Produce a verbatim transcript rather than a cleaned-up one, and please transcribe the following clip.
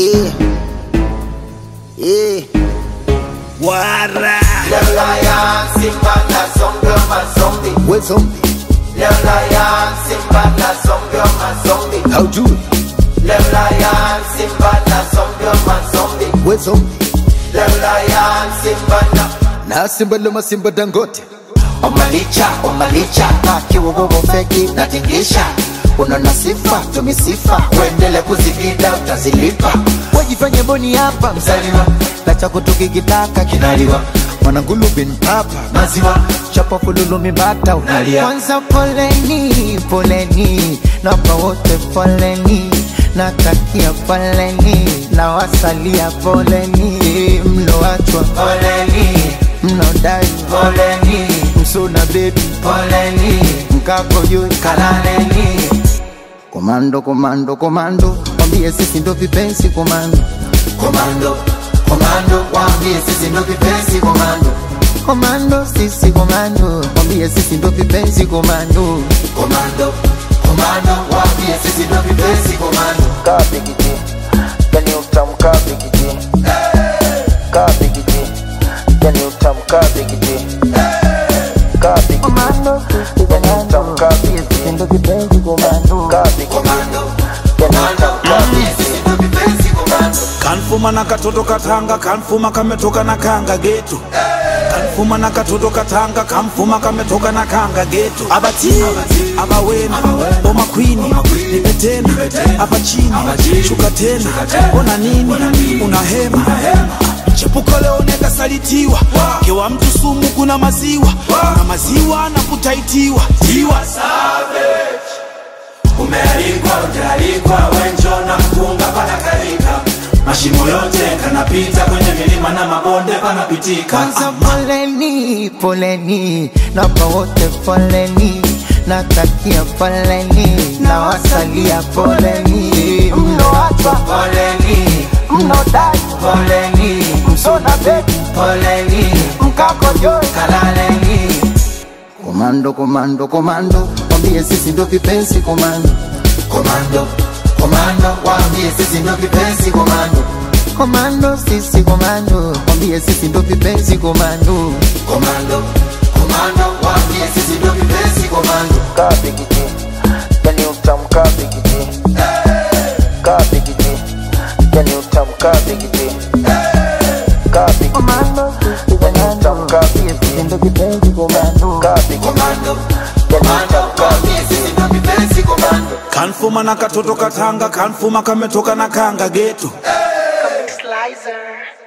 Yeah, yeah. Wara. Le lion, Simba na zombie, ma zombie. What zombie? Le lion, Simba na zombie, ma zombie. How do it? Le lion, Simba na zombie, ma zombie. What zombie? Le lion, Simba na. Na Simba luma Simba Dangote. Omalicha, omalicha, na kiwogogo feki na tingisha. Unaona sifa, tumisifa, uendele kuzigida utazilipa. Wajifanye boni hapa Mzaliwa, na chako tukikitaka kinaliwa. Mwanangulu bin papa Maziwa, chapa fululu mibata unalia. Kwanza poleni, poleni napa wote poleni natakia poleni na wasalia poleni mloachwa Poleni, mnodai poleni, msuna baby poleni, mkako yui kalaleni. Komando, komando, komando wambie sisi ndo vipenzi komando. Komando, komando, wambie sisi ndo vipenzi komando. Komando, sisi komando wambie sisi ndo vipenzi komando. Komando, komando, wambie sisi ndo vipenzi komando. Kabigiti, yani utamu kabigiti. Kabigiti, yani utamu kabigiti. Kabigiti, komando, yani utamu kabigiti. Sisi ndo vipenzi komando. Kabigiti, Komando, komando, wambie sisi ndo vipenzi komando. Kanfuma na katoto katanga, kanfuma kametoka na kanga geto. Kanfuma na katoto katanga, kanfuma kametoka na kanga geto. Abati, abawena, boma queen, nipe tena, hapa chini, shuka tena. Ona nini, unahema. Chepuko leo neka salitiwa, kewa mtu sumu kuna maziwa. Kuna maziwa na kutaitiwa. Tiwa savage. Umealikwa, ujaalikwa, wenjo na mkunga panakalika. Mashimo yote kanapita kwenye milima na mabonde panapitika. kwanza poleni, poleni napa wote poleni natakia poleni na wasalia poleni mloachwa Poleni, mnodai poleni, msuna baby poleni, mkako yui kalaleni. Komando, komando, komando wambie sisi ndo vipenzi komando. Komando, komando, wambie sisi ndo vipenzi komando. Komando, sisi komando wambie sisi ndo vipenzi komando. Komando, komando, wambie sisi ndo vipenzi komando. Kabigiti, yani utamu kabigiti. Kabigiti, yani utamu kabigiti. Kabigiti, komando, yani utamu kabigiti. Sisi ndo vipenzi komando. Kabigiti, Komando, komando, wambie sisi ndo vipenzi komando. Kanfuma na katoto katanga, kanfuma kametoka na kanga geto. Slicer.